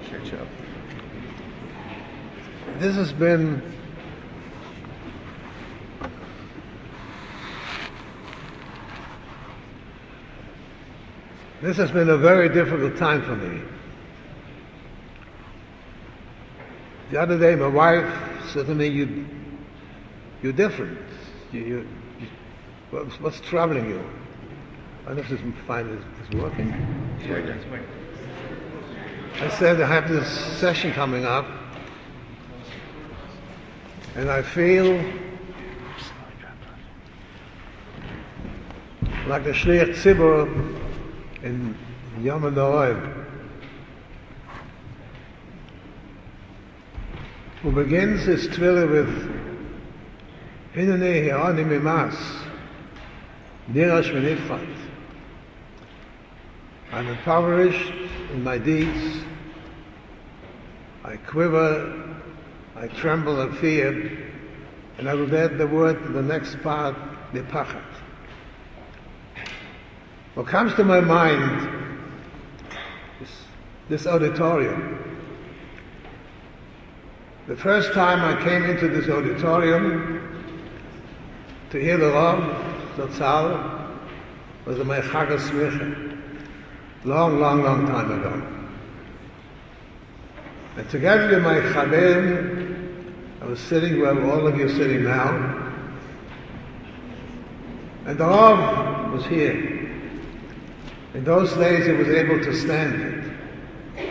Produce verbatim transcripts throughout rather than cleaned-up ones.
catch up. This has been this has been a very difficult time for me. The other day, my wife said to me, "You, you're different. You, you, you what's, what's troubling you?" I don't know if this fine is, is working. Yeah, I said, I have this session coming up, and I feel like the Shliach Tzibur in Yom HaNoraim, who begins his tefillah with Hinanei Hi'ani Mimas, Nirash V'nifchat. I'm impoverished in my deeds. I quiver, I tremble and fear, and I will add the word, the next part, Nipachat. What comes to my mind is this auditorium. The first time I came into this auditorium to hear the Rav Zatzal was at my Chag HaSmicha. Long, long, long time ago. And together with my Chaverim, I was sitting where all of you are sitting now, and the Rav was here. In those days, he was able to stand it.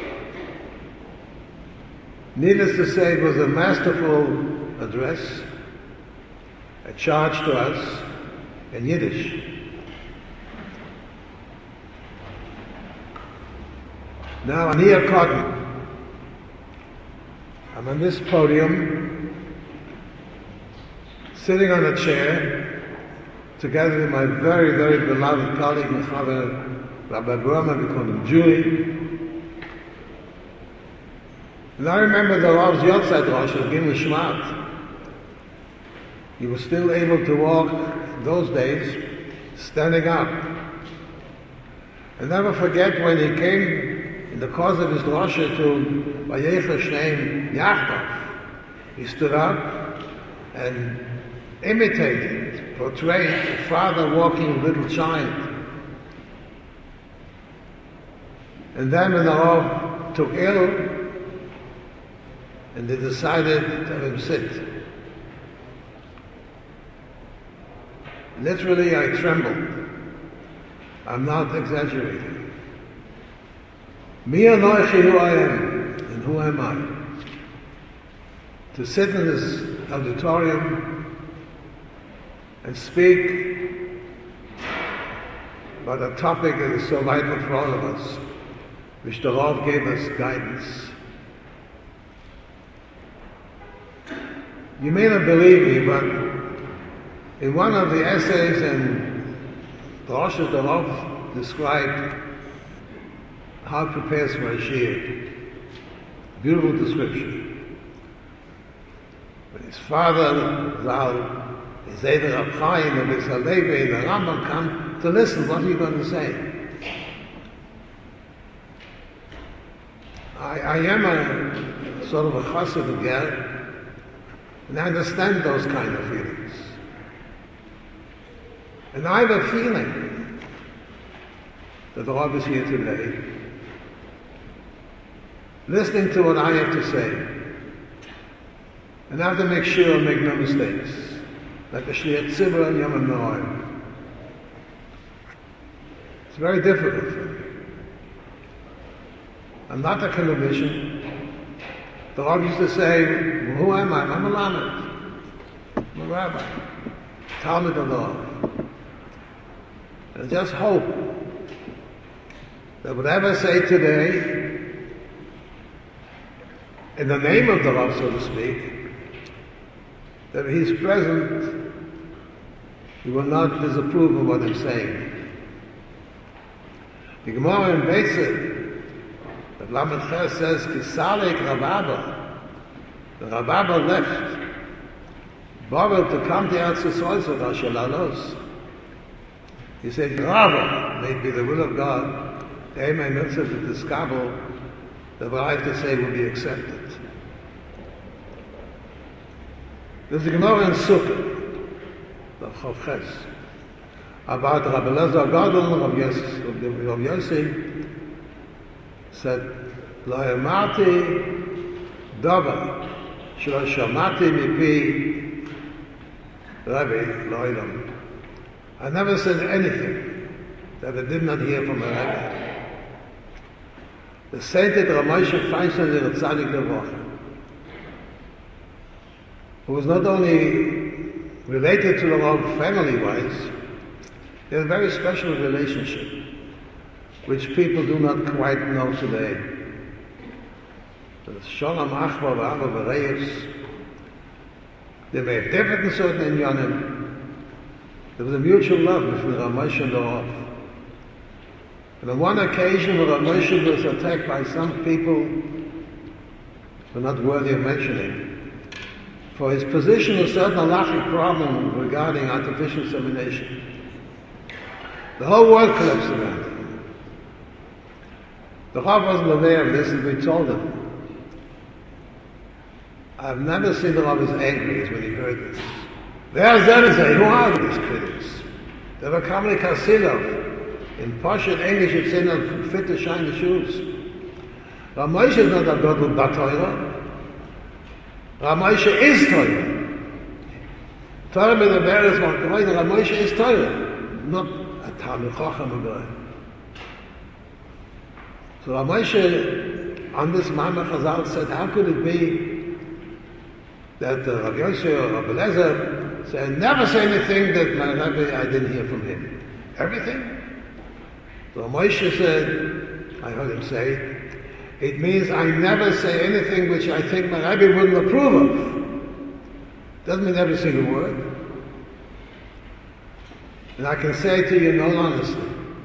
Needless to say, it was a masterful address, a charge to us in Yiddish. Now I'm here, Cotton. I'm on this podium, sitting on a chair, together with my very, very beloved colleague, my father, Rabbi Brahma, we call him Julie. And I remember the Rav's Yotzad Rosh of Gimel Shvat. He was still able to walk those days, standing up. I'll never forget when he came in the course of his drasha to Vayecha Shneim Yachdav. He stood up and imitated, portrayed a father walking a little child. And then when the Rav took ill, and they decided to have him sit. Literally, I trembled. I'm not exaggerating. Me anoichi, who I am, and who am I? To sit in this auditorium and speak about a topic that is so vital for all of us, which the Rav gave us guidance. You may not believe me, but in one of the essays in the Rosh the Rav described how it prepares for a shiur. Beautiful description. When his father, Zal, his Eder Rab Chaim, and his Halevi, and the Rambam come to listen, what are you going to say? I, I am a sort of a chassid again, and I understand those kind of feelings. And I have a feeling that the Rav is here today, listening to what I have to say, and I have to make sure I make no mistakes, like the Shliach Tzibur and Yom HaNoraim. It's very difficult for me. I'm not a commission. The Rav used to say, well, who am I? I'm a lamed. I'm a rabbi. Talmud of the Rav. And I just hope that whatever I say today, in the name of the Rav, so to speak, that if he's present, he will not disapprove of what I'm saying. The Gemara in Beisid, the Lamed Ches says, Kisalik Rababa. The Rababa left Babel to come to Eretz Yisrael, so Rosh Halalos. He said, Rabba, may it be the will of God, the Amen mitzvah to discover that what I have to say will be accepted. There's a Gemara in Sukkah, the Chav Ches, about Rabbi Elazar Gadol, Rabbi Yossi, Rabbi Yossi said, Lo Yamati Davar, Shelo Shamati Mipi Rabbi Lo'ilam. I never said anything that I did not hear from a Rabbi. The sainted Ramosha Feinstein the Tzaddik Levocha, who was not only related to the Rav family-wise, they had a very special relationship, which people do not quite know today. The Shalom Achbar V'Abba V'Reyes, they may have differed in certain inyanim. There was a mutual love between Ramosha and the Rav. And on one occasion, when Ramosha was attacked by some people who are not worthy of mentioning, for his position on a certain halachic problem regarding artificial insemination. The whole world collapsed around him. The Rav wasn't aware of this, and we told him. I've never seen the Rav as angry as when he heard this. There's Zenzei, who are these critics? They were coming to Kasilov. In Pashut English, it's saying that fit to shine the shoes. Ramosha is not a God with Batoira. Ramosha is Torah. Torah with the bearers of Torah, Ramosha is Torah, not a Talmud Chacham guy. So Ramosha, on this Ma'amar Chazal, said, how could it be that uh, Rabbi Yossi or Rabbi Elazar said, never say anything that my Rabbi, I didn't hear from him. Everything? So Moshe said, I heard him say, it means I never say anything which I think my Rabbi wouldn't approve of. Doesn't mean every single word. And I can say to you in all honesty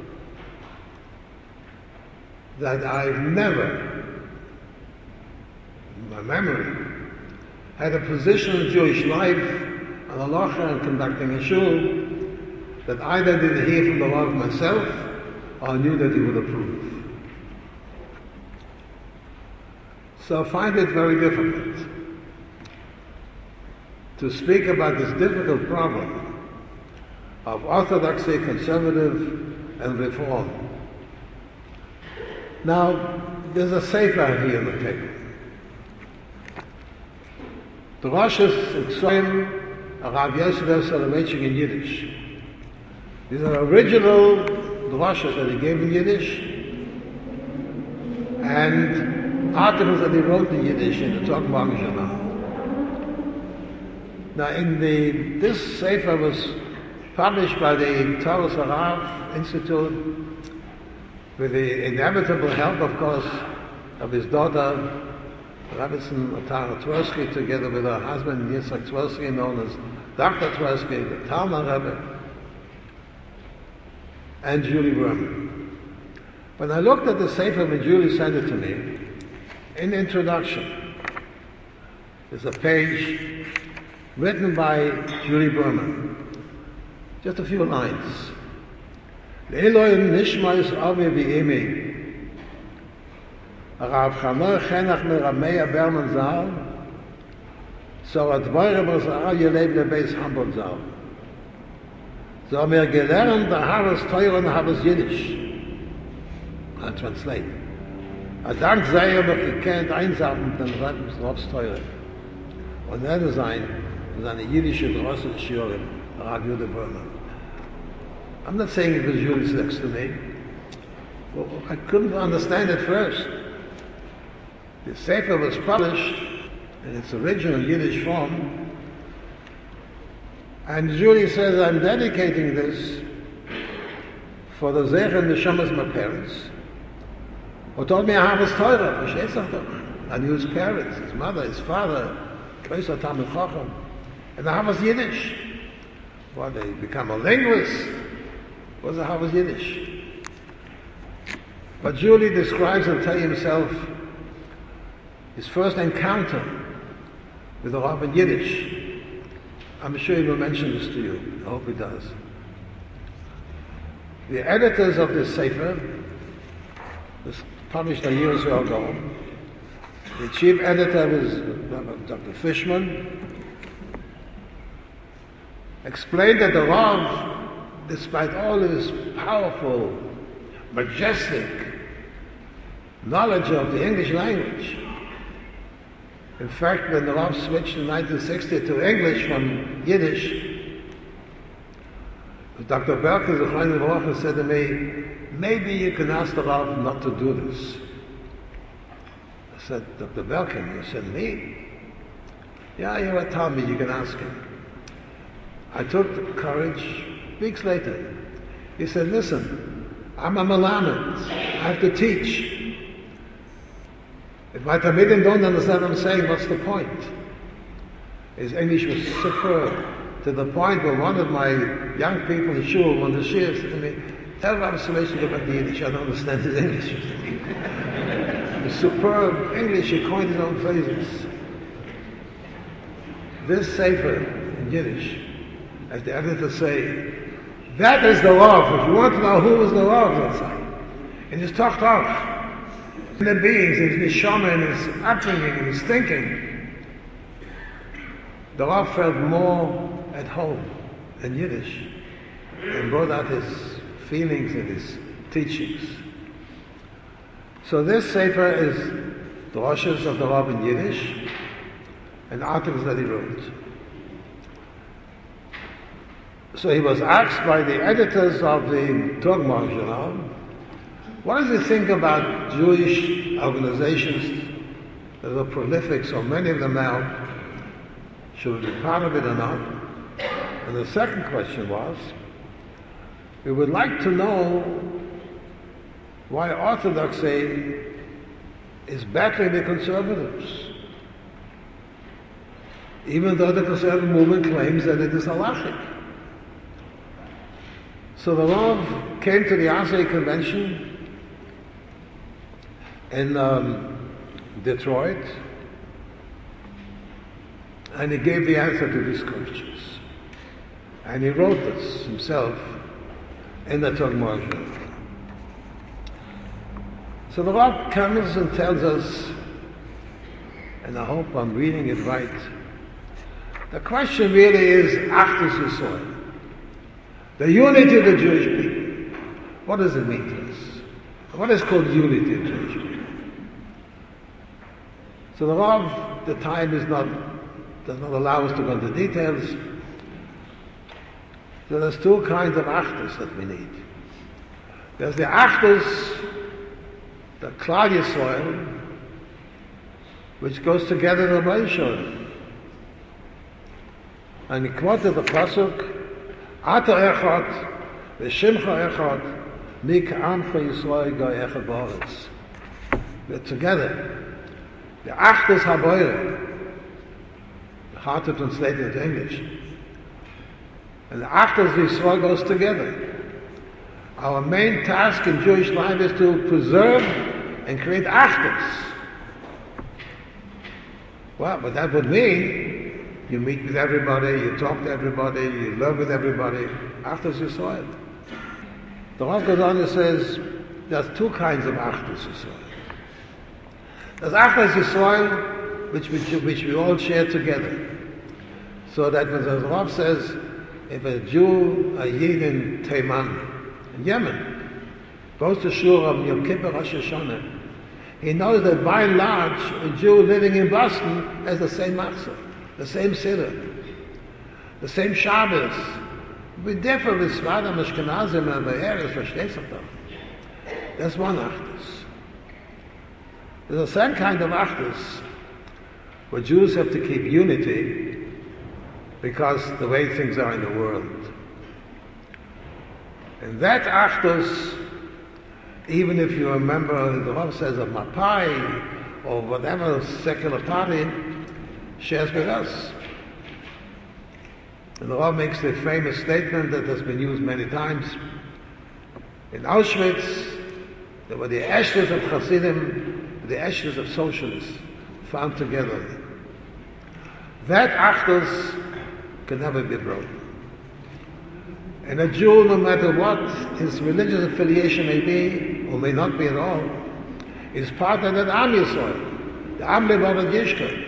that I've never, in my memory, had a position in Jewish life, on halacha and conducting a shul, that either didn't hear from the Rav myself, or knew that he would approve. So I find it very difficult to speak about this difficult problem of orthodoxy, conservative, and reform. Now, there's a sefer here on the table. The Rosh is Ksayim, Rav Yosef Soloveitchik in Yiddish. These are original drashas that he gave in Yiddish, and articles that he wrote in Yiddish in the Talk Morgen Journal. Now, in the this sefer was published by the Torah Sarav Institute with the inevitable help, of course, of his daughter Rebbetzin Tara Twersky, together with her husband Yitzhak Twersky, known as Doctor Twersky, the Talmud Rebbe, and Julie Berman. When I looked at the sefer when Julie sent it to me, in the introduction, there's a page written by Julie Berman. Just a few lines. Le'eloi nishmais avi v'imi. Rav Chanor Chenach Meramea Berman Zal, so at Dvoire B'Zara Yelev Lebeis Hamburg Zal. So haben wir gelernt, der Havas Teure und Havas Yiddish. I translate. A Dank sei er noch gekannt, einsam mit den Ravs Teure. Und er ist ein, seine jiddische große Schurim, Rav Jude Berman. I'm not saying it was Julius next to me. Well, I couldn't understand it first. The Sefer was published in its original Yiddish form, and Julie says, I'm dedicating this for the Zecher and the Neshamas of my parents, who told me I have his Torah. I knew his parents, his mother, his father, Kloiser Talmud Chacham, and the Havas Yiddish. Well, they become a linguist. Was the Havas Yiddish? But Julie describes and tells himself his first encounter with the Rav in Yiddish. I'm sure he will mention this to you. I hope he does. The editors of this Sefer, was published a year or so ago, The chief editor was Doctor Fishman, explained that the Rav, despite all his powerful, majestic knowledge of the English language, in fact, when the Rav switched in nineteen sixty to English from Yiddish, Doctor Belkin, the Chaim Baruch, said to me, maybe you can ask the Rav not to do this. I said, Doctor Belkin, you said me? Yeah, you were telling me you can ask him. I took the courage weeks later. He said, listen, I'm a Melamed. I have to teach. If my Talmidim don't understand what I'm saying, what's the point? His English was superb, to the point where one of my young people in Shul, one of the Shias, said to me, tell Rabbi Solution to go back to Yiddish, I don't understand his English. The superb English, he coined his own phrases. This Sefer in Yiddish, as the editor say, that is the Rav. If you want to know who is the Rav, let's say, in his Tochtach, in the beings, in his neshama, in his upbringing, in his thinking, the Rav felt more at home in Yiddish and brought out his feelings and his teachings. So this Sefer is the Droshes of the Rav in Yiddish and articles that he wrote. So he was asked by the editors of the Togmar Journal, what does he think about Jewish organizations that are prolific, so many of them now, should we be part of it or not? And the second question was, we would like to know why Orthodoxy is battling the conservatives, even though the conservative movement claims that it is halachic. So the Rav came to the Asay Convention in um, Detroit, and he gave the answer to these questions. And he wrote this himself in the Togmar Journal. So the Rav comes and tells us, and I hope I'm reading it right, the question really is Achdus Yisrael, the unity of the Jewish people. What does it mean to us? What is called unity of Jewish people? So the Rav, the time is not, does not allow us to go into details. So there's two kinds of Achdus that we need. There's the Achdus, the Klal Yisrael, which goes together in the Beishon. And he quoted the Pasuk, Ata echad, v'shimcha echad, mi ka'amcha Yisrael ga echad ba'aretz. We're together. The Achdus HaBoire, hard to translate into English. And the Achdus Yisrael goes together. Our main task in Jewish life is to preserve and create Achdus. Well, but that would mean you meet with everybody, you talk to everybody, you live with everybody. Achdus Yisrael. The Rav goes on and says, there's two kinds of Achdus Yisrael. There's Achdus Yisrael, which, which, which we all share together. So that when the Rav says, if a Jew, a Yid in Teiman, in Yemen, goes to Shul on Yom Kippur Rosh Hashanah, he knows that by and large, a Jew living in Boston has the same Matzah, the same Siddur, the same Shabbos. We differ with Sfardim, Ashkenazim, and Be'eres, verstehst du doch? That's one Achdus. There's a second kind of Achdus, where Jews have to keep unity because the way things are in the world. And that Achdus, even if you're a member, the Rav says, of Mapai, or whatever secular party, shares with us. And the Rav makes the famous statement that has been used many times. In Auschwitz, there were the ashes of Hasidim, the ashes of socialists found together. That Achdus can never be broken. And a Jew, no matter what his religious affiliation may be, or may not be at all, is part of that Am Yisrael. The Amle Baruch Yishka.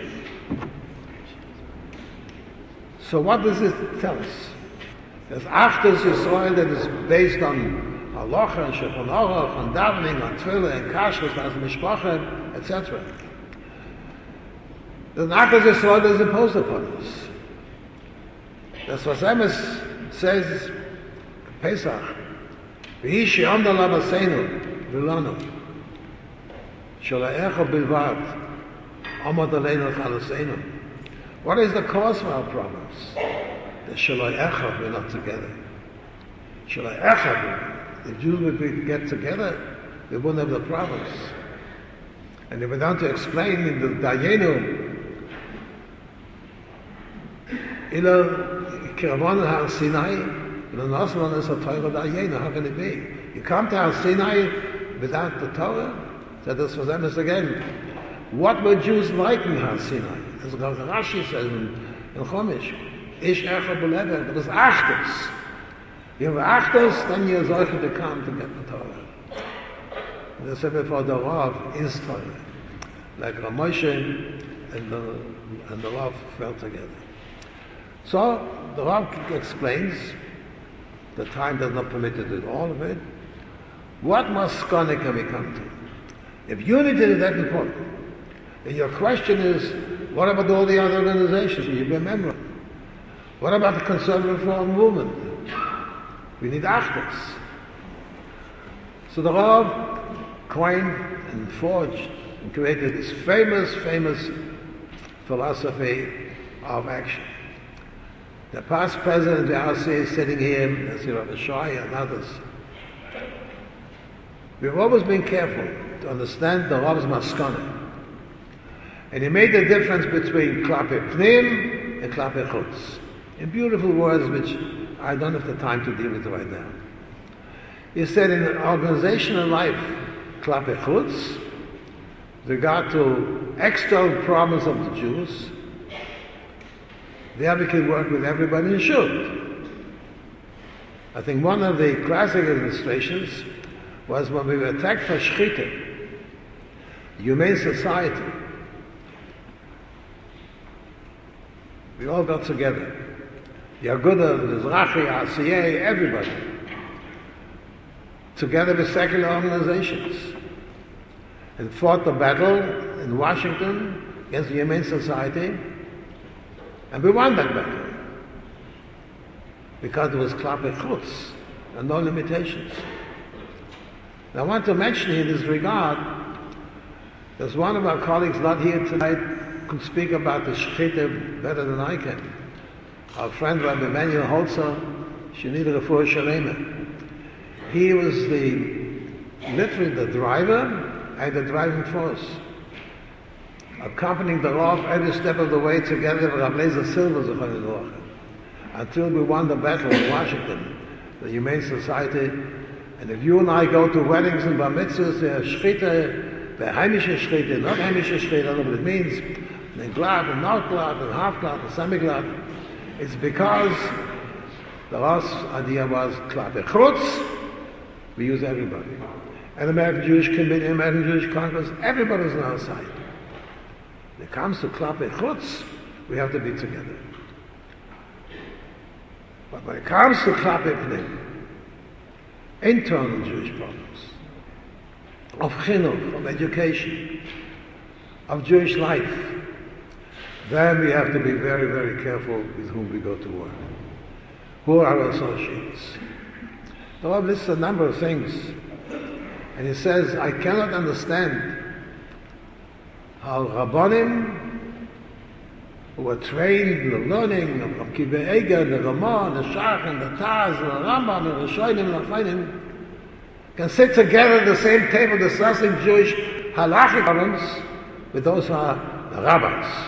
So what does it tell us? There's Achtus Yisrael that is based on Halacha and Shulchan Aruch, on davening, on Tefillah and Kashrus, on Mishpacha, et cetera. There's an Achtus Yisrael that is imposed upon us. That's what Emes says, Pesach, V'hi she'omda lavaseinu v'lanu shala'echa bilvad amad aleinu chalaseinu. What is the cause for our problems? The shala'echa, we're not together. Shala'echa, if Jews would be, get together, they wouldn't have the problems. And they went on to explain in the Dayenu, Ilo Kiravon Har Sinai, the Nasran is a Torah Dayenu. How can it be? You come to Har Sinai without the Torah? So this was them again. What were Jews like in Har Sinai? As Rashi says in, in Chumash, Ish Echa B'Lever, but it's Achtus. You have Achtus, then you're solche to come to get the Torah. And they said before, the Rav is Torah. Like Ramoshe and the, and the Rav fell together. So the Rav explains, the time does not permit to do all of it. What maskana can we come to? If unity is that important, and your question is, what about all the other organizations you remember? What about the conservative reform movement? We need Achtus. So the Rav coined and forged and created this famous, famous philosophy of action. The past president of the R C is sitting here, as Rav Shai and others. We've always been careful to understand the Rav's maskana. And he made the difference between Klape Pnim and Klape Chutz. In beautiful words which I don't have the time to deal with right now. He said in organizational life, Klape Chutz, with regard to external problems of the Jews, there we can work with everybody and should. I think one of the classic illustrations was when we were attacked for Shechita, Humane Society. We all got together. Yaguda, Mizrahi, R C A, everybody. Together with secular organizations. And fought the battle in Washington against the Humane Society. And we won that battle. Because there was Klape Chutz and no limitations. Now I want to mention in this regard, there's one of our colleagues not here tonight could speak about the Shechita better than I can. Our friend Rabbi Emmanuel Holzer, Shenida Refuah Shalema. He was the, literally the driver and the driving force, accompanying the Rav every step of the way together with Rav Lezer Silver, until we won the battle in Washington, the Humane Society. And if you and I go to weddings and bar mitzvahs, they're Shechita, they're heimische Shechita, not heimische Shechita, I don't know what it means. And glad and not glad and half glad and semi-glad. It's because the last idea was Klape Chutz, we use everybody. And American Jewish Committee, American Jewish Congress, everybody's on our side. When it comes to Klape Chutz, we have to be together. But when it comes to Klape Pnim, internal Jewish problems, of chinuch, of education, of Jewish life, then we have to be very, very careful with whom we go to work. Who are our associates? The Rav lists a number of things. And he says, I cannot understand how Rabbanim, who were trained in the learning of Kibbutz Eger, the Ramah, the Shach, and the Taz, and the Rambam, and the Rishonim, and the Chayim, can sit together at the same table discussing Jewish halachic problems with those who are the rabbis.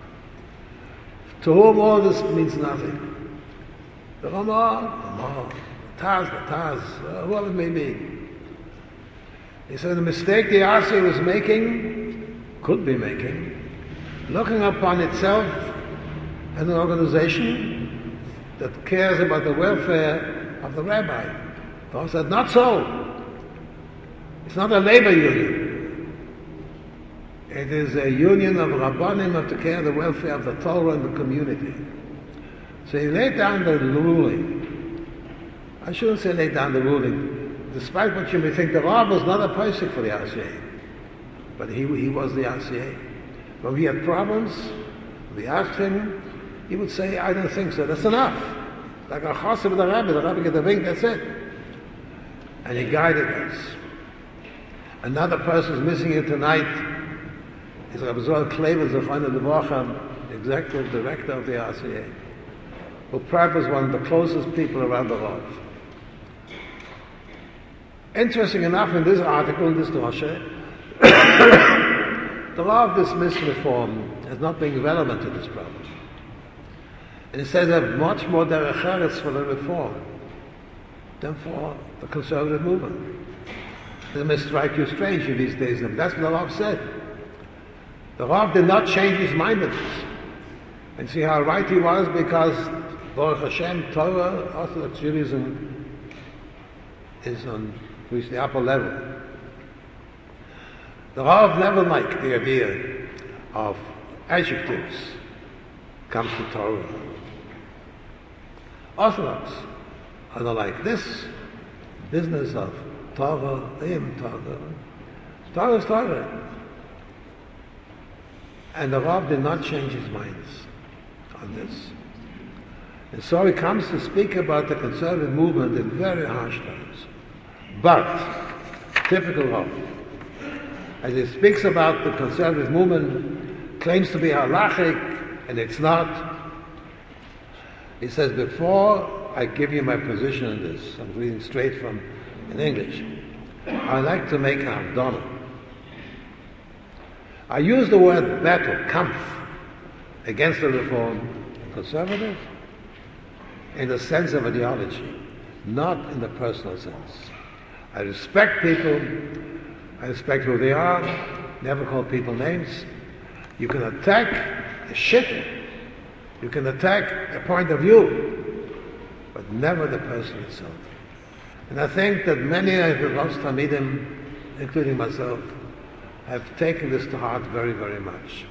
To whom all this means nothing. The Ramah, the Ramah, the Taz, the Taz, uh, whoever it may be. He said the mistake the R C was making, could be making, looking upon itself as an organization that cares about the welfare of the rabbi. Paul said, not so. It's not a labor union. It is a union of Rabbanim to care the welfare of the Torah and the community. So he laid down the ruling. I shouldn't say laid down the ruling. Despite what you may think, the Rav was not a person for the R C A. But he, he was the R C A. When we had problems, we asked him, he would say, I don't think so, that's enough. Like a chassid with the Rebbe, the Rebbe get the wink, that's it. And he guided us. Another person who's missing here tonight is Rabbi Zohar Kleber, Zechron Levracham, executive director of the R C A, who probably was one of the closest people around the Rav. Interesting enough, in this article, in this drasha, the Rav dismissed reform as not being relevant to this problem. And he says that much more derech eretz for the reform than for the conservative movement. It may strike you strangely these days, but that's what the Rav said. The Rav did not change his mind on this. And see how right he was, because Baruch Hashem, Torah, Orthodox Judaism is on reached the upper level. The Rav never liked the idea of adjectives comes to Torah. Orthodox are not like this business of Torah, im Torah. Torah is Torah. And the Rav did not change his minds on this. And so he comes to speak about the conservative movement in very harsh terms. But, typical Rav, as he speaks about the conservative movement, claims to be halachic, and it's not. He says, before I give you my position on this, I'm reading straight from in English, I like to make an Havdalah. I use the word battle, kampf, against the reform conservative in the sense of ideology, not in the personal sense. I respect people, I respect who they are, never call people names. You can attack a shit, you can attack a point of view, but never the person itself. And I think that many of the Rav's Talmidim, including myself, have taken this to heart very, very much.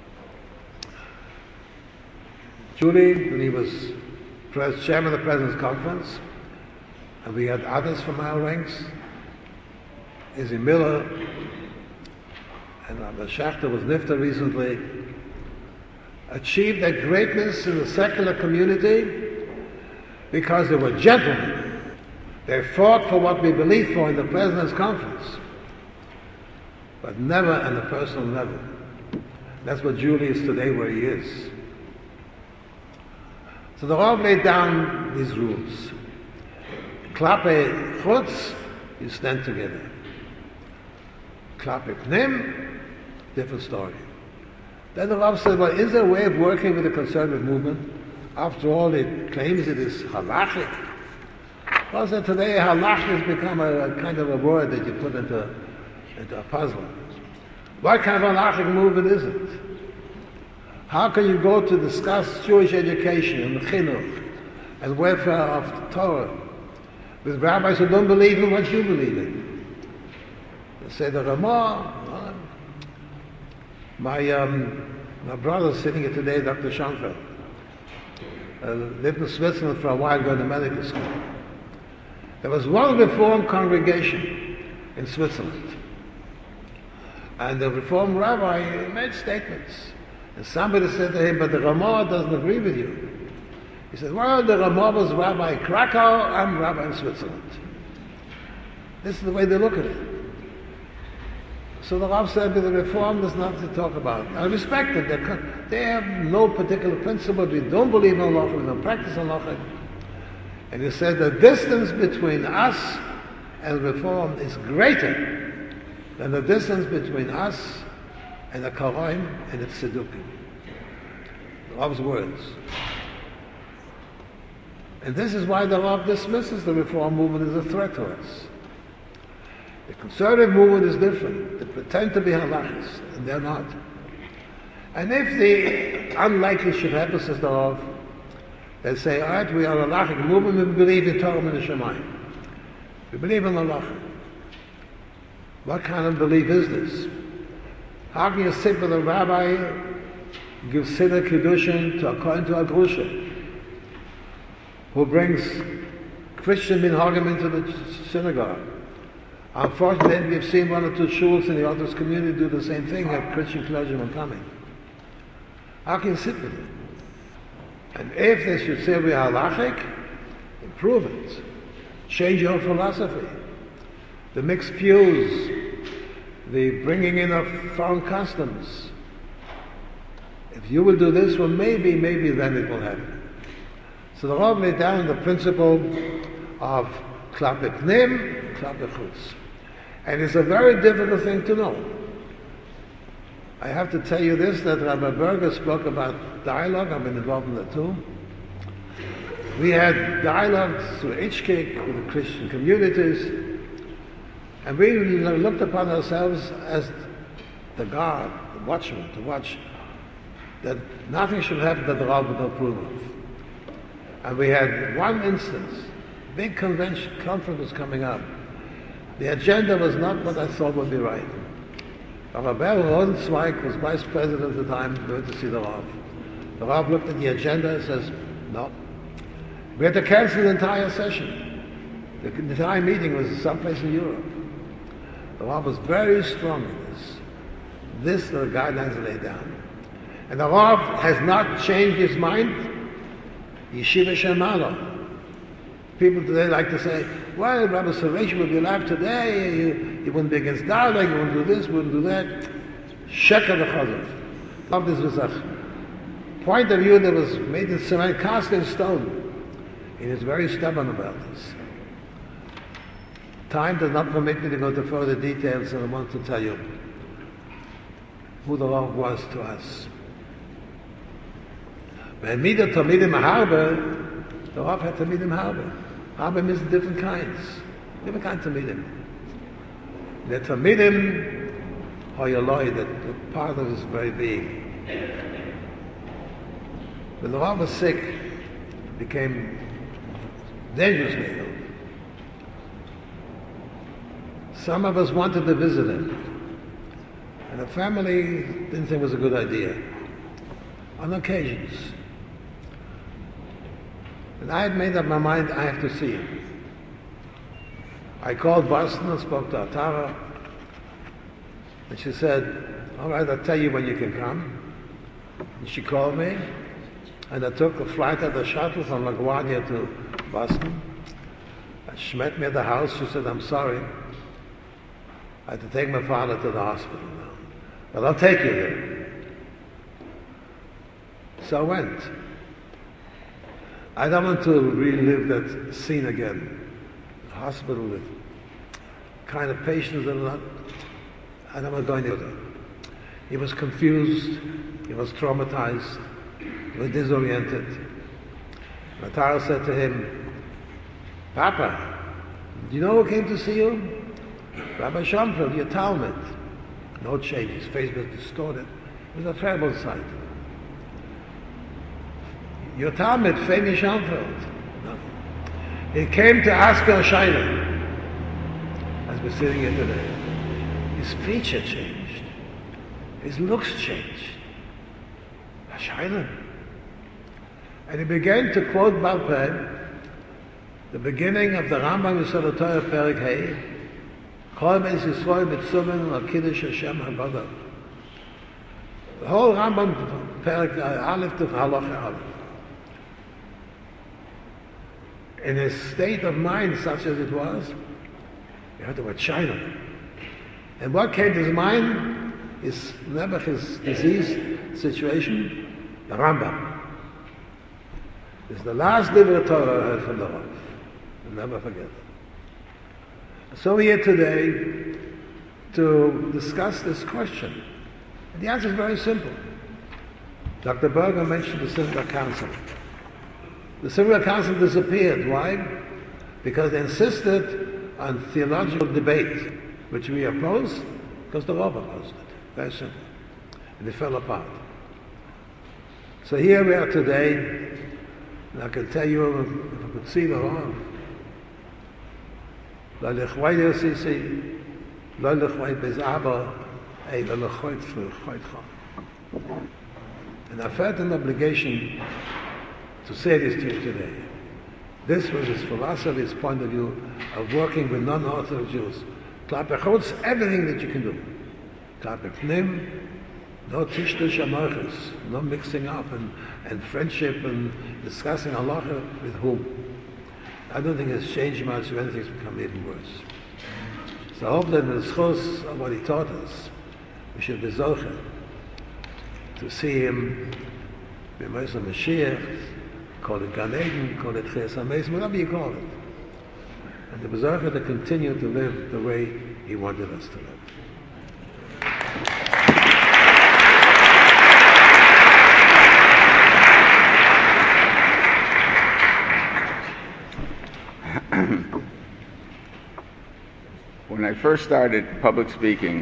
Julie, when he was pres- chairman of the President's Conference, and we had others from our ranks, Izzy Miller, and Abba Schachter was Nifta recently, achieved a greatness in the secular community because they were gentlemen. They fought for what we believed for in the President's Conference, but never on a personal level. That's what Julie is today, where he is. So the Rav laid down these rules. Klape chutz, you stand together. Klape pnim, different story. Then the Rav said, well, is there a way of working with the conservative movement? After all, it claims it is halachic. Well, so today halach has become a, a kind of a word that you put into, into a puzzle. What kind of halachic movement is it? How can you go to discuss Jewish education and chinuch and welfare of Torah with rabbis who don't believe in what you believe in? They say the Ramah. My um, my brother sitting here today, Doctor Schoenfeld, uh, lived in Switzerland for a while, going to medical school. There was one Reform congregation in Switzerland, and the Reform rabbi made statements. And somebody said to him, but the Ramah doesn't agree with you. He said, well, the Ramah was Rabbi Krakow, I'm Rabbi in Switzerland. This is the way they look at it. So the Rav said that the Reform there's nothing to talk about. I respect it. They're, they have no particular principle. We don't believe in Allah, we don't practice Allah. And he said the distance between us and Reform is greater than the distance between us and the Karaim and its Siddukim. The Rav's words. And this is why the Rav dismisses the Reform movement as a threat to us. The conservative movement is different. They pretend to be halachis, and they're not. And if the unlikely should happen, says the Rav, they say, all right, we are a halachic movement, we believe in Torah and Shemayim. We believe in halacha. What kind of belief is this? How can you sit with a rabbi, give Siddur Kiddushin to according to a grusha, who brings Christian minhagim into the synagogue? Unfortunately, we've seen one or two shuls in the Orthodox community do the same thing, have Christian clergymen coming. How can you sit with it? And if they should say we are halachic, improve it. Change your philosophy. The mixed pews, the bringing in of foreign customs. If you will do this, well maybe, maybe then it will happen. So the Rav laid down the principle of klape pnim, klape chutz. And it's a very difficult thing to know. I have to tell you this, that Rabbi Berger spoke about dialogue. I've been involved in that too. We had dialogue through H K K with the Christian communities, and we looked upon ourselves as the guard, the watchman, to watch that nothing should happen that the Rav would not approve of. And we had one instance, big convention, conference was coming up. The agenda was not what I thought would be right. Rabbi Ber Rosenzweig was vice president at the time, we went to see the Rav. The Rav looked at the agenda and says, no. We had to cancel the entire session. The entire meeting was someplace in Europe. The Rav was very strong in this. This are the guidelines laid down. And the Rav has not changed his mind. Yeshiva Shemalo. People today like to say, well, Rabbi Salvation would be alive today, you, you wouldn't be against dialogue, you wouldn't do this, you wouldn't do that. Sheker the Chazov. This was a point of view that was made in cement, cast in stone. He is very stubborn about this. Time does not permit me to go into further details, and I want to tell you who the Rav was to us. When Mida Talmidim Harbe, the Rav had Talmidim Harbe. Harbe means different kinds, different kinds of Talmidim. The Talmidim Hoyaloi, that the part of his very being. When the Rav was sick, became dangerously ill. Some of us wanted to visit him, and the family didn't think it was a good idea. On occasions. And I had made up my mind, I have to see him. I called Boston and spoke to Atara, and she said, all right, I'll tell you when you can come. And she called me, and I took a flight at the shuttle from LaGuardia to Boston. And she met me at the house. She said, I'm sorry. I had to take my father to the hospital now. But I'll take you there. So I went. I don't want to relive that scene again. The hospital with kind of patients that are not, I don't want to go into it. He was confused. He was traumatized. He was disoriented. Matara said to him, Papa, do you know who came to see you? Rabbi Schoenfeld, your Talmud. No change. His face was distorted. It was a terrible sight. Your Talmud, Femi Schoenfeld. Nothing. He came to ask her a shayla, as we're sitting here today. His feature changed. His looks changed. A shayla. And he began to quote Baal Peh, the beginning of the Rambam Yesod Torah Perik Hey, Kol Beis Yisrael Mitzumen Al Kiddush Hashem Habada. The whole Rambam Perik Aleph to Halacha Aleph. In his state of mind, such as it was, he heard the word China. And what came to his mind is never his disease situation, the Rambam. It's the last Divrei Torah I heard from the Rav. I'll never forget it. So we're here today to discuss this question. And the answer is very simple. Doctor Berger mentioned the Synagogue Council. The Synagogue Council disappeared. Why? Because they insisted on theological debate, which we opposed, because the Rav opposed it. Very simple. And they fell apart. So here we are today, and I can tell you, if I could see the Rav, לא לכבוד יוסי, לא לכבוד בז אבא, And I felt an obligation to say this to you today. This was his philosophy, his point of view of working with non-Orthodox Jews. Klape Chutz, everything that you can do. Klape Pnim, no Tishtush Amochus, no mixing up and, and friendship and discussing halacha with whom. I don't think it's changed much, if anything's become even worse. So I hope that in the schos of what he taught us, we should be zocher to see him, b'moisem Mashiach, call it Gan Eden, call it Ches HaMeis, whatever you call it. And the Bezocher to continue to live the way he wanted us to live. When I first started public speaking,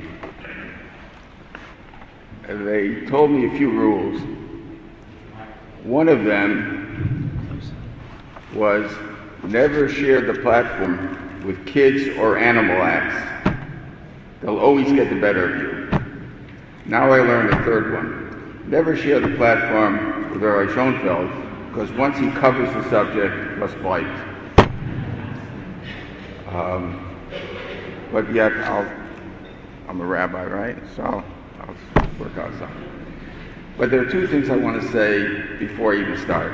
they told me a few rules. One of them was never share the platform with kids or animal acts. They'll always get the better of you. Now I learned a third one. Never share the platform with Rabbi Schoenfeld, because once he covers the subject, let's bite. Um, but yet, I'll, I'm a rabbi, right? So I'll, I'll work out something. But there are two things I want to say before I even start.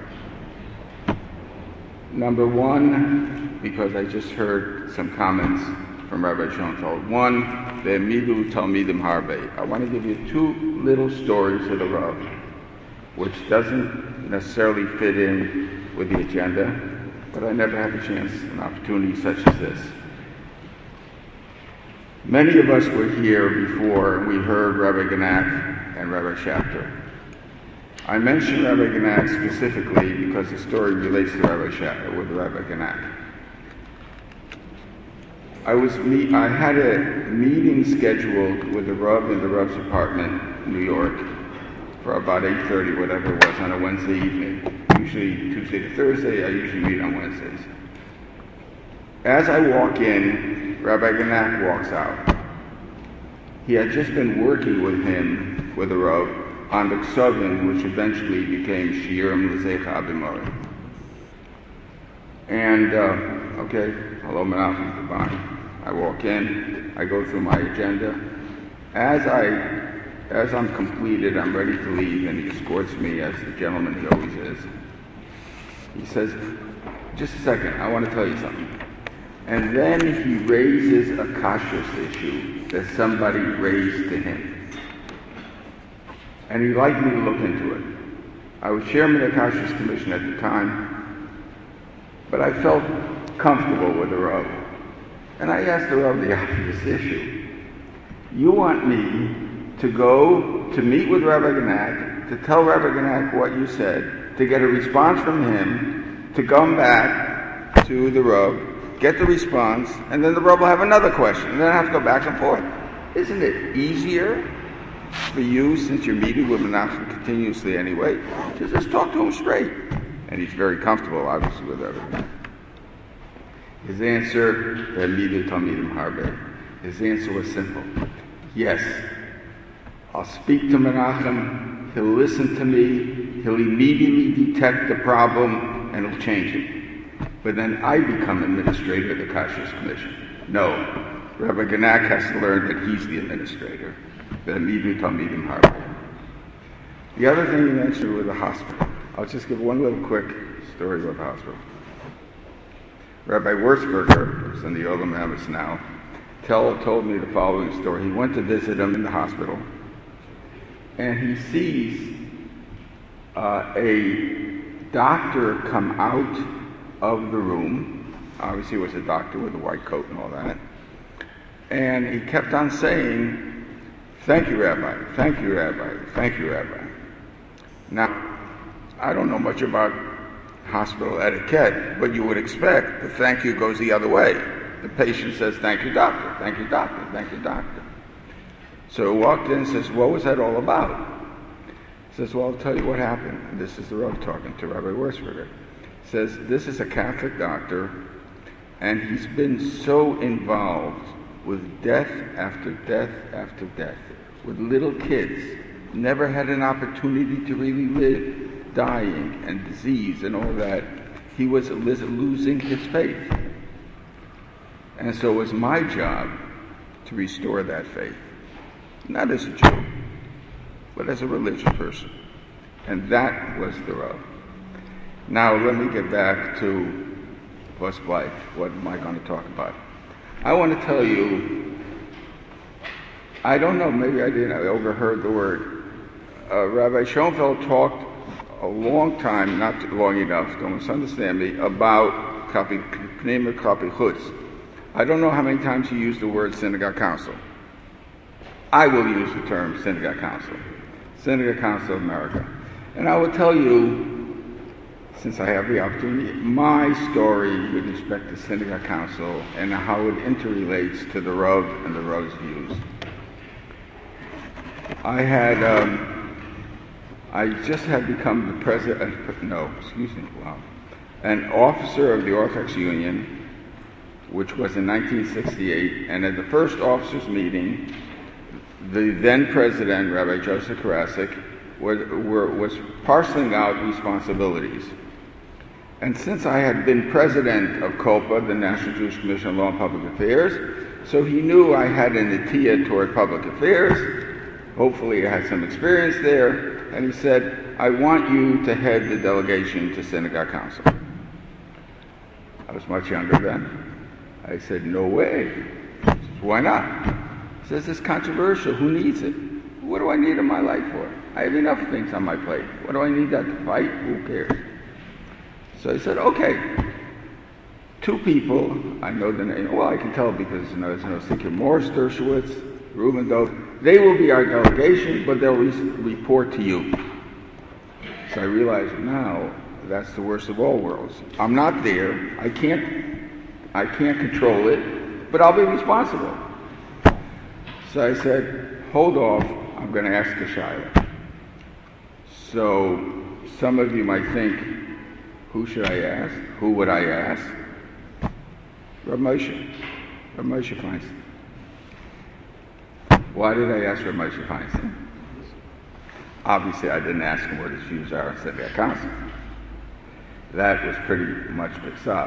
Number one, because I just heard some comments from Rabbi Schoenfeld. One, the Midu Talmidim Harbe. I want to give you two little stories of the Rav, which doesn't necessarily fit in with the agenda, but I never had a chance, an opportunity such as this. Many of us were here before and we heard Rabbi Genack and Rabbi Schachter. I mention Rabbi Genack specifically because the story relates to Rabbi Schachter with Rabbi Genack. I was me- I had a meeting scheduled with the Rav in the Rav's apartment in New York for about eight thirty, whatever it was, on a Wednesday evening. Usually Tuesday to Thursday, I usually meet on Wednesdays. As I walk in, Rabbi Genack walks out. He had just been working with him, with the Rav, on the Ksavim, which eventually became Shiurim L'Zecha Abimori. And, uh, okay, hello Menachem, goodbye. I walk in, I go through my agenda. As I, as I'm completed, I'm ready to leave, and he escorts me as the gentleman he always is. He says, just a second, I want to tell you something. And then he raises a kashrus issue that somebody raised to him. And he'd like me to look into it. I was chairman of the Kashrus Commission at the time, but I felt comfortable with the Rav. And I asked the Rav the obvious issue. You want me to go to meet with Rabbi Genack, to tell Rabbi Genack what you said, to get a response from him, to come back to the Rav, get the response, and then the Rav will have another question, and then I have to go back and forth. Isn't it easier for you, since you're meeting with Menachem continuously anyway, to just talk to him straight? And he's very comfortable, obviously, with everything. His answer, his answer was simple. Yes, I'll speak to Menachem, he'll listen to me, he'll immediately detect the problem, and he'll change it. But then I become administrator of the Kashrus Commission. No, Rabbi Genack has to learn that he's the administrator. The other thing you mentioned was the hospital. I'll just give one little quick story about the hospital. Rabbi Wurzberger, who's in the Olam Amos now, tell, told me the following story. He went to visit him in the hospital, and he sees uh, a doctor come out of the room. Obviously, he was a doctor with a white coat and all that. And he kept on saying, "Thank you, Rabbi. Thank you, Rabbi. Thank you, Rabbi." Now, I don't know much about hospital etiquette, but you would expect the thank you goes the other way. The patient says, "Thank you, doctor. Thank you, doctor. Thank you, doctor." So he walked in and says, "What was that all about?" He says, "Well, I'll tell you what happened." And this is the Rav talking to Rabbi Wurzberger. He says, "This is a Catholic doctor, and he's been so involved with death after death after death, with little kids, never had an opportunity to really live, dying and disease and all that. He was losing his faith. And so it was my job to restore that faith, not as a Jew, but as a religious person. And that was the rub. Now let me get back to what's life. What am I going to talk about? I want to tell you, I don't know, maybe I didn't, I overheard the word. Uh, Rabbi Schoenfeld talked a long time, not long enough, don't misunderstand me, about Pneumer Kapi Chutz. I don't know how many times he used the word synagogue council. I will use the term synagogue council. Synagogue Council of America. And I will tell you, since I have the opportunity, my story with respect to Synagogue Council and how it interrelates to the Rav and the Rav's views. I had, um, I just had become the president, no, excuse me, wow, an officer of the Orthodox Union, which was in nineteen sixty-eight, and at the first officers' meeting, the then president, Rabbi Joseph Karasik, was, were, was parceling out responsibilities. And since I had been president of COPA, the National Jewish Commission on Law and Public Affairs, so he knew I had an atiyah toward public affairs. Hopefully I had some experience there. And he said, I want you to head the delegation to Synagogue Council. I was much younger then. I said, no way. He says, why not? He says, it's controversial. Who needs it? What do I need in my life for? I have enough things on my plate. What do I need that to fight? Who cares? So I said, okay. Two people, I know the name, well, I can tell because you know, there's no secret. Morris Dershowitz, Reuben Dove, they will be our delegation, but they'll re- report to you. So I realized now that's the worst of all worlds. I'm not there. I can't, I can't control it, but I'll be responsible. So I said, hold off. I'm going to ask a Shaila. So some of you might think, who should I ask? Who would I ask? Rav Moshe. Rav Moshe Feinstein. Why did I ask Rav Moshe Feinstein? Obviously, I didn't ask him what his views are on Synagogue Council. That was pretty much mixed up.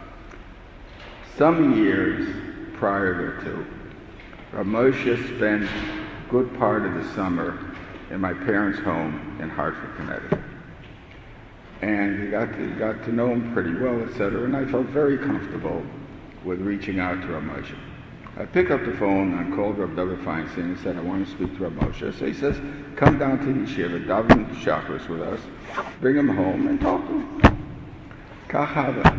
Some years prior to, Rav Moshe spent a good part of the summer in my parents' home in Hartford, Connecticut. And he got to, got to know him pretty well, et cetera, and I felt very comfortable with reaching out to Rav Moshe. I picked up the phone and called Rav David Feinstein and said, I want to speak to Rav Moshe. So he says, come down to Yeshiva, daven Shacharis with us, bring him home and talk to him. Kach.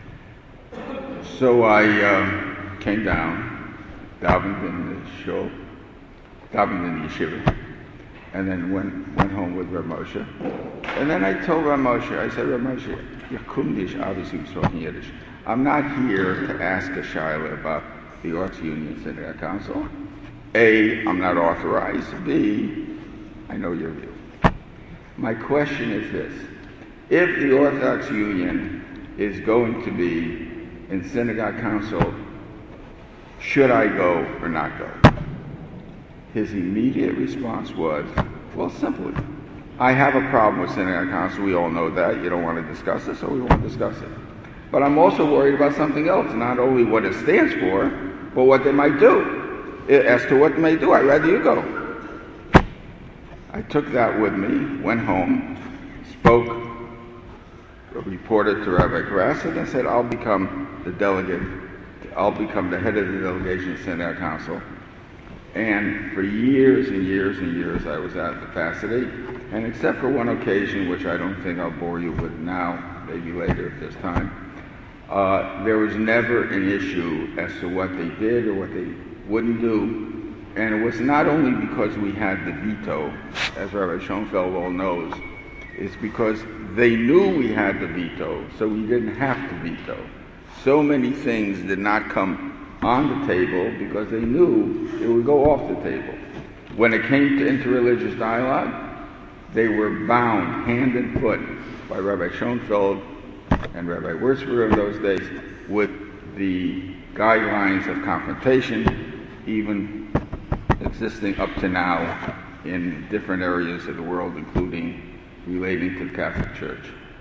So I uh, came down, davened in the shul, davened in the yeshiva, and then went went home with Rav Moshe. And then I told Rav Moshe, I said, Rav Moshe, ich komme dich, obviously we're talking Yiddish. I'm not here to ask a shaila about the Orthodox Union Synagogue Council. A, I'm not authorized. B, I know your view. My question is this. If the Orthodox Union is going to be in Synagogue Council, should I go or not go? His immediate response was, well, simply, I have a problem with Synagogue Council. We all know that. You don't want to discuss it, so we won't discuss it. But I'm also worried about something else, not only what it stands for, but what they might do. As to what they may do, I'd rather you go. I took that with me, went home, spoke, reported to Rabbi Karasik, and said, I'll become the delegate, I'll become the head of the delegation of Synagogue Council. And for years and years and years, I was out of capacity. And except for one occasion, which I don't think I'll bore you with now, maybe later if there's time, uh, there was never an issue as to what they did or what they wouldn't do. And it was not only because we had the veto, as Rabbi Schoenfeld well knows, it's because they knew we had the veto, so we didn't have to veto. So many things did not come on the table because they knew it would go off the table. When it came to interreligious dialogue, they were bound hand and foot by Rabbi Schoenfeld and Rabbi Wurzburger in those days with the guidelines of confrontation, even existing up to now in different areas of the world, including relating to the Catholic Church.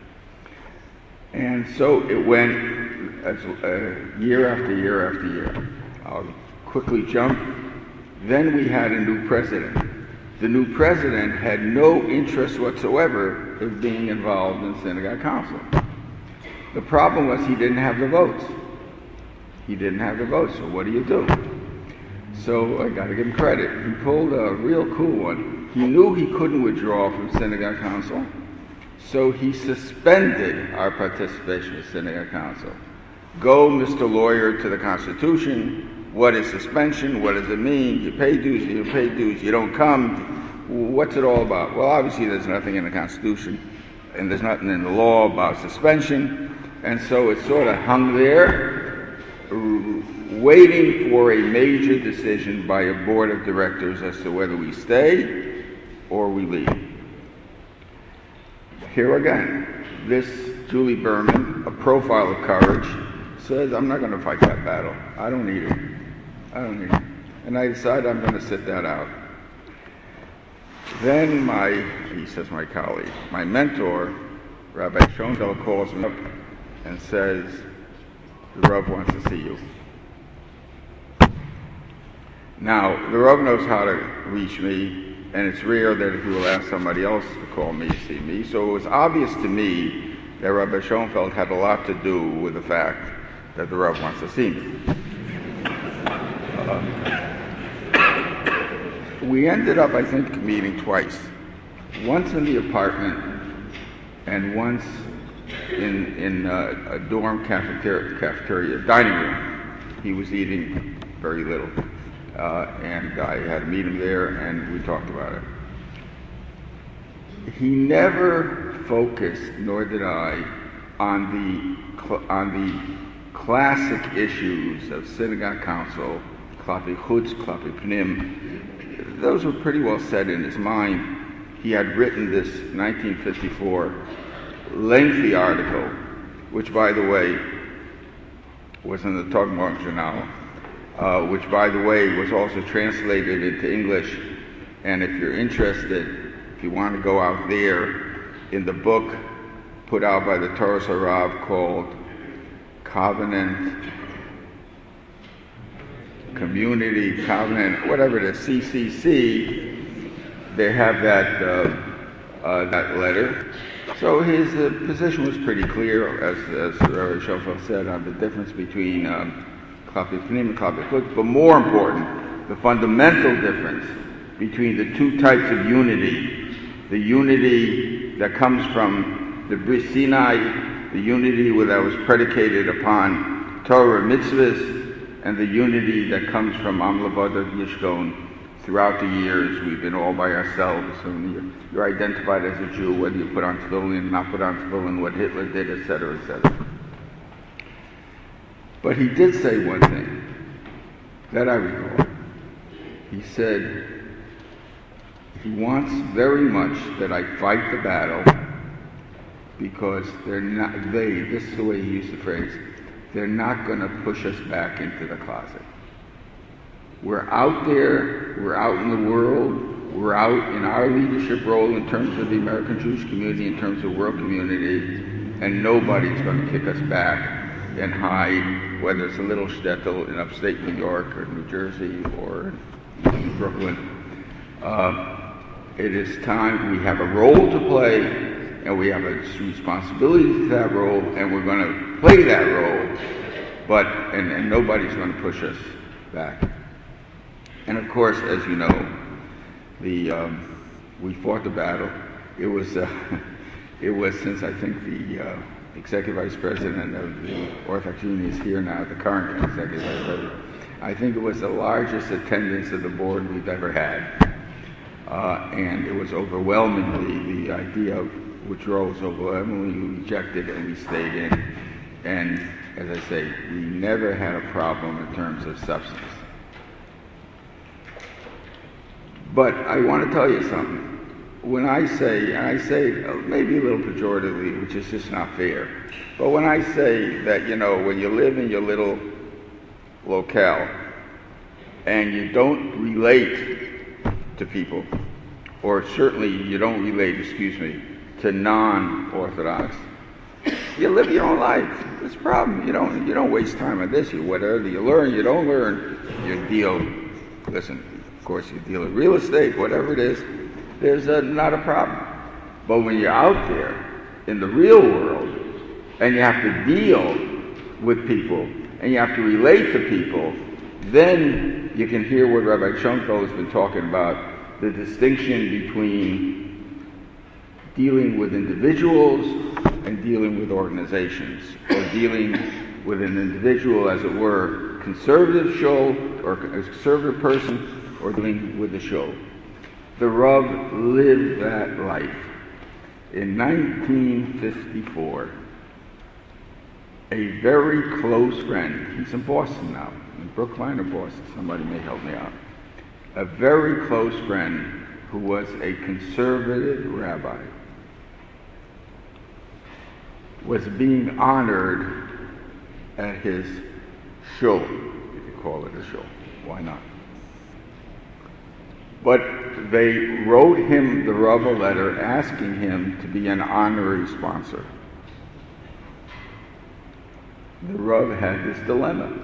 And so it went as, uh, year after year after year. I'll quickly jump. Then we had a new president. The new president had no interest whatsoever in being involved in synagogue council. The problem was he didn't have the votes. He didn't have the votes, so what do you do? So I got to give him credit. He pulled a real cool one. He knew he couldn't withdraw from synagogue council, so he suspended our participation in synagogue council. Go, Mister Lawyer, to the Constitution. What is suspension? What does it mean? You pay dues, you pay dues, you don't come. What's it all about? Well, obviously there's nothing in the Constitution, and there's nothing in the law about suspension, and so it sort of hung there, waiting for a major decision by a board of directors as to whether we stay or we leave. Here again, this Julie Berman, a profile of courage, says, I'm not going to fight that battle. I don't need it. I don't need it. And I decided I'm going to sit that out. Then my, he says my colleague, my mentor, Rabbi Schoenfeld, calls me up and says, the Rav wants to see you. Now, the Rav knows how to reach me, and it's rare that he will ask somebody else to call me to see me. So it was obvious to me that Rabbi Schoenfeld had a lot to do with the fact that the Rav wants to see me. Uh, we ended up, I think, meeting twice. Once in the apartment and once in, in uh, a dorm cafeteria, cafeteria, dining room. He was eating very little. Uh, and I had to meet him there, and we talked about it. He never focused, nor did I, on the cl- on the classic issues of synagogue council, klapi chutz, klapi pnim. Those were pretty well set in his mind. He had written this nineteen fifty-four lengthy article, which, by the way, was in the Togmor Journal. Uh, which, by the way, was also translated into English. And if you're interested, if you want to go out there, in the book put out by the Torah Harav called Covenant, Community, Covenant, whatever it is, C C C, they have that, uh, uh, that letter. So his uh, position was pretty clear, as, as Rabbi Schoenfeld said, on the difference between um, but more important, the fundamental difference between the two types of unity, the unity that comes from the Bris Sinai, the unity that was predicated upon Torah mitzvahs, and the unity that comes from Am Levadav Yishkon. Throughout the years, we've been all by ourselves, and you're identified as a Jew, whether you put on tefillin, not put on tefillin, what Hitler did, et cetera, et cetera. But he did say one thing that I recall. He said he wants very much that I fight the battle because they're not, they, this is the way he used the phrase, they're not going to push us back into the closet. We're out there, we're out in the world, we're out in our leadership role in terms of the American Jewish community, in terms of world community, and nobody's going to kick us back and hide, whether it's a little shtetl in upstate New York or New Jersey or in Brooklyn. Uh, it is time. We have a role to play, and we have a responsibility to that role, and we're going to play that role, but and, and nobody's going to push us back. And of course, as you know, the um, we fought the battle. It was uh, it was since I think the uh, Executive Vice President of the Orthodox Union is here now, the current Executive Vice President. I think it was the largest attendance of the board we've ever had. Uh, and it was overwhelmingly, the idea of withdrawal was overwhelmingly rejected, and we stayed in. And as I say, we never had a problem in terms of substance. But I want to tell you something. When I say, and I say maybe a little pejoratively, which is just not fair, but when I say that, you know, when you live in your little locale, and you don't relate to people, or certainly you don't relate, excuse me, to non-Orthodox, you live your own life. It's a problem. You don't you don't waste time on this. You whatever you learn, you don't learn. You deal. Listen, of course, you deal in real estate, whatever it is. There's a, not a problem. But when you're out there in the real world, and you have to deal with people, and you have to relate to people, then you can hear what Rabbi Schoenfeld has been talking about, the distinction between dealing with individuals and dealing with organizations, or dealing with an individual, as it were, conservative show, or a conservative person, or dealing with the show. The Rav lived that life. In nineteen fifty-four, a very close friend, he's in Boston now, in Brookline or Boston, somebody may help me out, a very close friend who was a conservative rabbi, was being honored at his shul, if you call it a shul. Why not? But they wrote him, the Rav, a letter asking him to be an honorary sponsor. The Rav had this dilemma.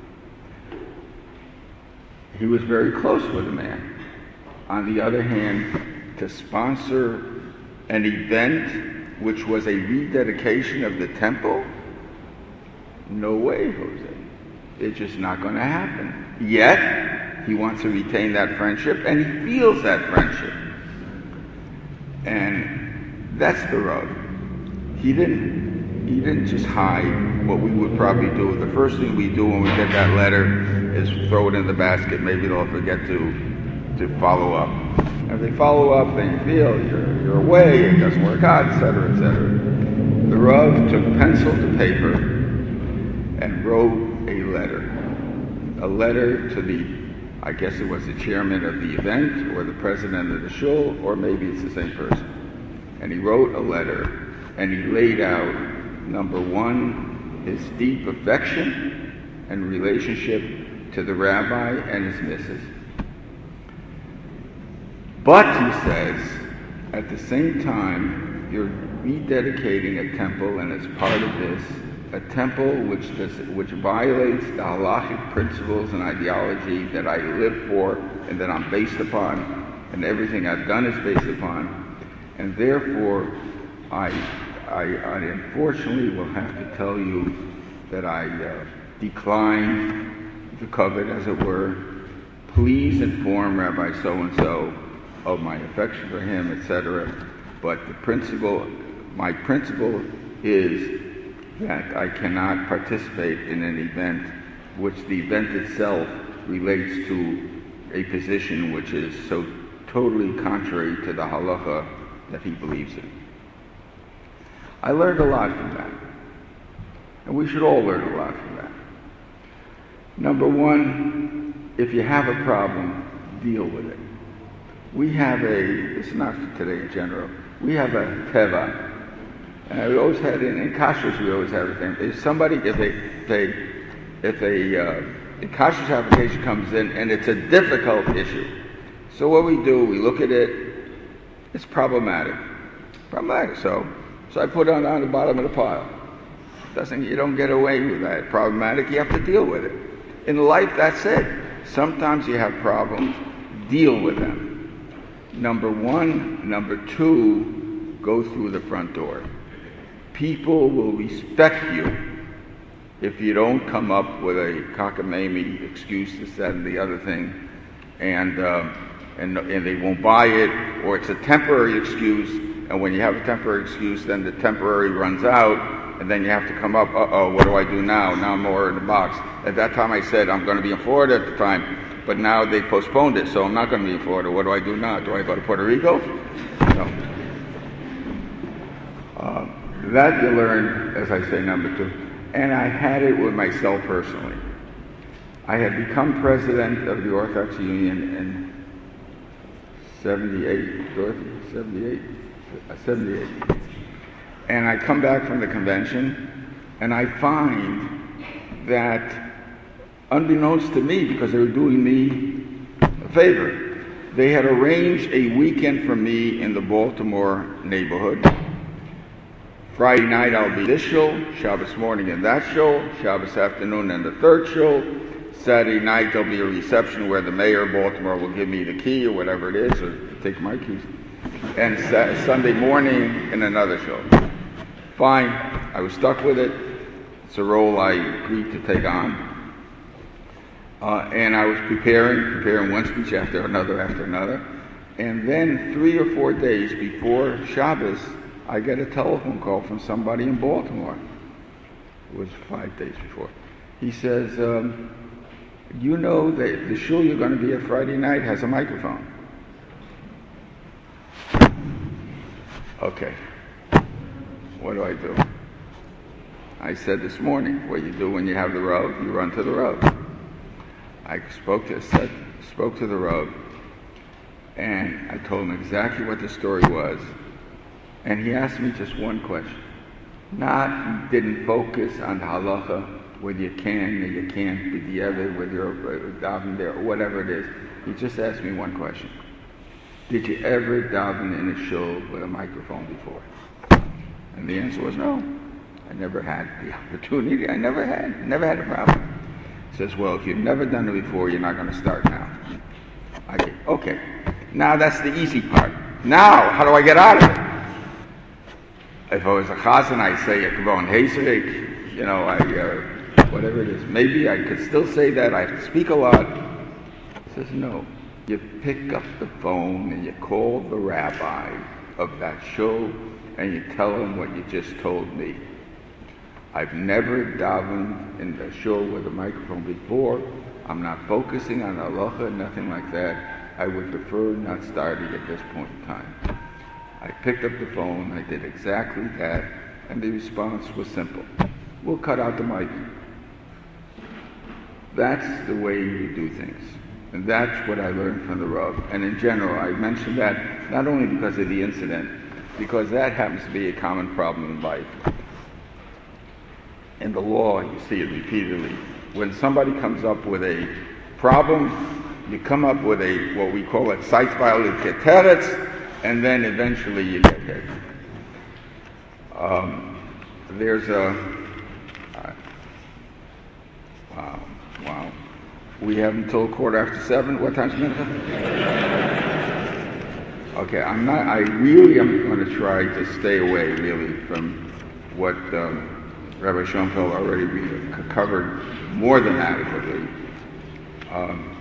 He was very close with the man. On the other hand, to sponsor an event which was a rededication of the temple, no way, Jose. It's just not going to happen. Yet, he wants to retain that friendship, and he feels that friendship. And that's the Rav. He didn't, he didn't just hide what we would probably do. The first thing we do when we get that letter is throw it in the basket. Maybe they'll forget to, to follow up. And if they follow up, then you feel you're, you're away, it doesn't work out, et cetera, et cetera. The Rav took pencil to paper and wrote a letter. A letter to the, I guess it was the chairman of the event, or the president of the shul, or maybe it's the same person. And he wrote a letter, and he laid out, number one, his deep affection and relationship to the rabbi and his missus. But, he says, at the same time, you're rededicating a temple, and as part of this, a temple which does, which violates the halachic principles and ideology that I live for and that I'm based upon, and everything I've done is based upon, and therefore I, I, I unfortunately will have to tell you that I uh, decline the covet, as it were. Please inform Rabbi so-and-so of my affection for him, et cetera. But the principle, my principle is that I cannot participate in an event which the event itself relates to a position which is so totally contrary to the halacha that he believes in. I learned a lot from that. And we should all learn a lot from that. Number one, if you have a problem, deal with it. We have a, it's not for today in general, we have a teva. And we always had, in, in kashrus, we always have a thing. If somebody, if a, if a, if a, uh, a kashrus application comes in and it's a difficult issue, so what we do, we look at it, it's problematic. Problematic, so, so I put it on, on the bottom of the pile. Doesn't, you don't get away with that. Problematic, you have to deal with it. In life, that's it. Sometimes you have problems, deal with them. Number one. Number two, go through the front door. People will respect you if you don't come up with a cockamamie excuse, this, that, and the other thing, and, um, and, and they won't buy it, or it's a temporary excuse, and when you have a temporary excuse, then the temporary runs out, and then you have to come up, uh-oh, what do I do now? Now I'm more in the box. At that time I said I'm going to be in Florida at the time, but now they postponed it, so I'm not going to be in Florida. What do I do now? Do I go to Puerto Rico? No. Uh, that you learn, as I say, number two. And I had it with myself personally. I had become president of the Orthodox Union in seventy-eight, Dorothy, seventy-eight, seventy-eight. And I come back from the convention, and I find that unbeknownst to me, because they were doing me a favor, they had arranged a weekend for me in the Baltimore neighborhood. Friday night I'll be this show, Shabbos morning in that show, Shabbos afternoon and the third show. Saturday night there'll be a reception where the mayor of Baltimore will give me the key or whatever it is, or take my keys. And sa- Sunday morning in another show. Fine, I was stuck with it. It's a role I agreed to take on. Uh, and I was preparing, preparing one speech after another after another. And then three or four days before Shabbos, I get a telephone call from somebody in Baltimore. It was five days before. He says, um, you know that the shul you're going to be at Friday night has a microphone. Okay. What do I do? I said this morning, what you do when you have the Rav, you run to the Rav. I spoke to said, spoke to the Rav, and I told him exactly what the story was. And he asked me just one question. Not, he didn't focus on the halacha, whether you can or you can't be the other, whether you're davening there or whatever it is. He just asked me one question. Did you ever daven in a shul with a microphone before? And the answer was no. I never had the opportunity. I never had. Never had a problem. He says, well, if you've never done it before, you're not going to start now. I go, okay. Now that's the easy part. Now, how do I get out of it? If I was a chazan, I'd say a kavon heserik, you know, I, uh, whatever it is. Maybe I could still say that. I have to speak a lot. He says, no. You pick up the phone and you call the rabbi of that shul and you tell him what you just told me. I've never davened in the shul with a microphone before. I'm not focusing on halacha, nothing like that. I would prefer not starting at this point in time. I picked up the phone, I did exactly that, and the response was simple. We'll cut out the mic. That's the way you do things. And that's what I learned from the Rav. And in general, I mentioned that not only because of the incident, because that happens to be a common problem in life. In the law, you see it repeatedly. When somebody comes up with a problem, you come up with a, what we call it, site violated keteretz, and then eventually you get hit. Um, there's a, uh, wow, wow. We have until quarter after seven. What time's it? Okay, I'm not, I really am going to try to stay away, really, from what um, Rabbi Schoenfeld already covered more than adequately. Um,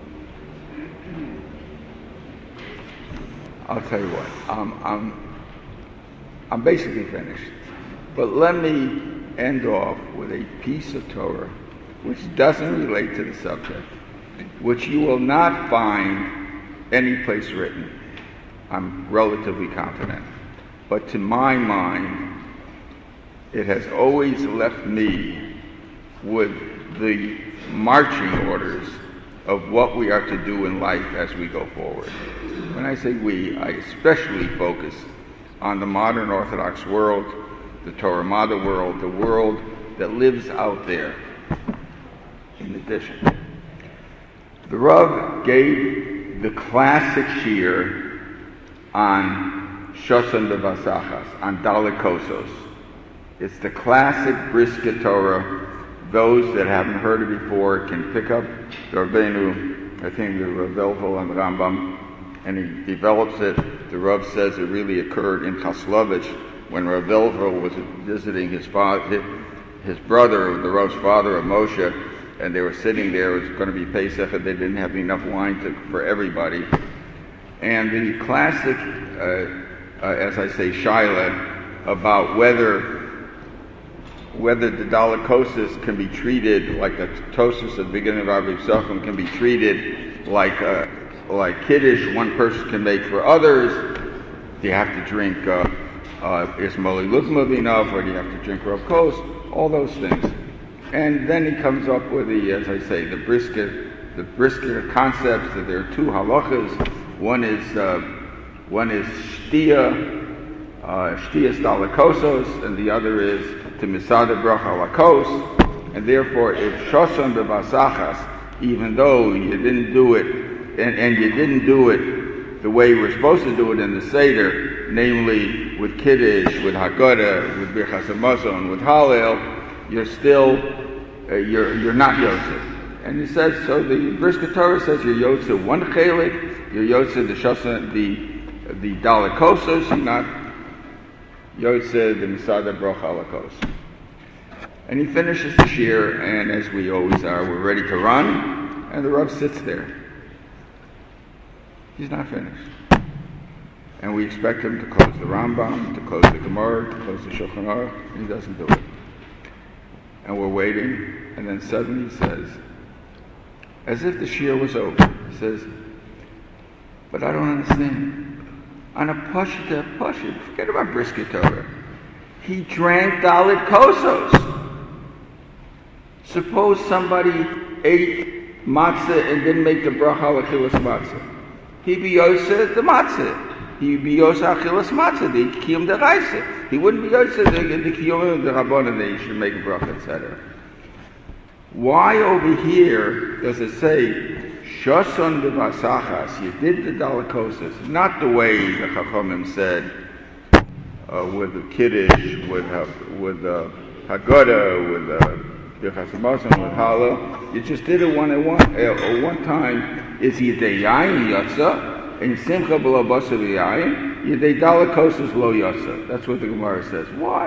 I'll tell you what, um, I'm, I'm basically finished. But let me end off with a piece of Torah which doesn't relate to the subject, which you will not find any place written. I'm relatively confident. But to my mind, it has always left me with the marching orders of what we are to do in life as we go forward. When I say we, I especially focus on the modern Orthodox world, the Torah Mother world, the world that lives out there. In addition, the Rav gave the classic shiur on Shosan B'Vasachas, on Dalet Kosos. It's the classic Brisket Torah. Those that haven't heard it before can pick up the Rabbeinu, I think the Rav Elvel and the Rambam, and he develops it. The Rav says it really occurred in Chaslovich when Rav Elvel was visiting his father, his brother, the Rav's father of Moshe, and they were sitting there. It was going to be Pesach, and they didn't have enough wine to, for everybody. And the classic, uh, uh, as I say, shaila about whether whether the Dalet Kosos can be treated like the Tosos at the beginning of Rabbi Yisachim can be treated like uh, like Kiddush one person can make for others. Do you have to drink uh, uh, Ismaili Lukmav enough, or do you have to drink Rav Kos? All those things. And then he comes up with the, as I say, the brisket, the brisket concepts that there are two halachas. One is uh, one is shtia, uh, shtias Dalet Kosos, and the other is to misada bracha lakos. And therefore, if shosan b'vasachas, even though you didn't do it, and, and you didn't do it the way we're supposed to do it in the Seder, namely with Kiddush, with Haggadah, with Birchas Hamazon, with Hallel, you're still, uh, you're you're not Yotze. And he says, so the Brisker Torah says you're Yotze one chelik, you're Yotze the shosan, the the Dalikosos, you're not Yotze the Misada Broch Halakos. And he finishes the shir, and as we always are, we're ready to run, and the Rav sits there. He's not finished. And we expect him to close the Rambam, to close the Gemara, to close the Shulchan Aruch, and he doesn't do it. And we're waiting, and then suddenly he says, as if the shir was over, he says, but I don't understand. On a Pashut, a Pashut, forget about Brisker Torah. He drank Dalit Kosos. Suppose somebody ate matzah and didn't make the bracha l'chilas matzah. He'd be yoseh the matzah. He'd be yoseh achilas matzah, the kiyum deraisa. He wouldn't be yoseh the kiyum derabbanan that he should make a bracha, et cetera. Why over here does it say shoson b'vasachas? You did the dalakosas, not the way the Chachamim said uh, with the kiddush, with uh, with the uh, Haggadah, with the uh, Birchas Hamazon, with Hallel. You just did it one at one, uh, one time. Is Yedei Yayin Yatsa, and Simcha B'lo Basa B'Yayin, Yedei Dalakosas Lo Yatsa. That's what the Gemara says. Why?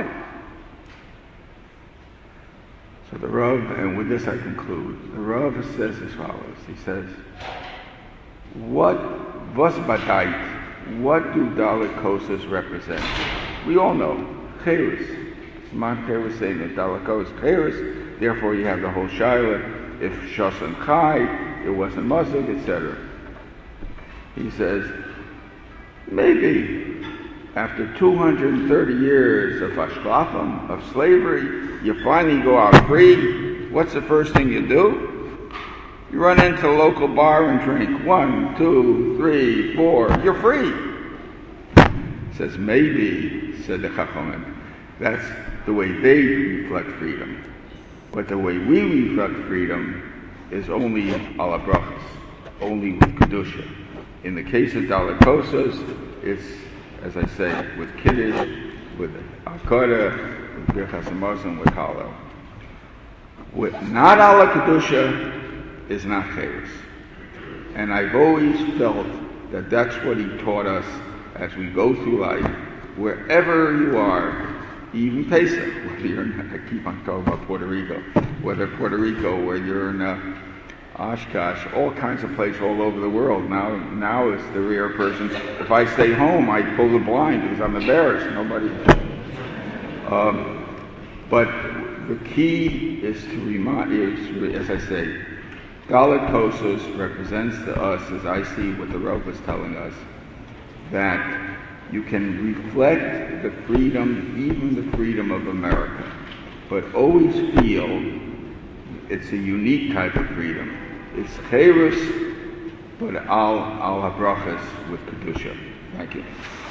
So the Rav, and with this I conclude, the Rav says as follows. He says, what, was badait, what do Dalakosas represent? We all know, Cheres. Simon Cheres saying that Dalakos Cheres, therefore you have the whole Shaila, if Shosan Chai, it wasn't Musik, et cetera. He says, maybe after two hundred thirty years of ashklafim, of slavery, you finally go out free. What's the first thing you do? You run into a local bar and drink. One, two, three, four. You're free. He says, maybe, said the Chachamim, that's the way they reflect freedom. But the way we reflect freedom is only ala brachas, only with kedusha. In the case of dalakosas, it's, as I say, with kiddush, with akara, with birchas hamazon, with hallel. With not ala kedusha is not cheres. And I've always felt that that's what he taught us as we go through life, wherever you are. Even Pesach, whether you're in, I keep on talking about Puerto Rico, whether Puerto Rico, whether you're in uh, Oshkosh, all kinds of places all over the world. Now, now it's the rare person. If I stay home, I pull the blind because I'm embarrassed. Nobody. Um, but the key is to remind, is, as I say, Dalit Kosos represents to us, as I see what the Rav was telling us, that you can reflect the freedom, even the freedom of America, but always feel it's a unique type of freedom. It's cheres, but al al habrachas with kedusha. Thank you.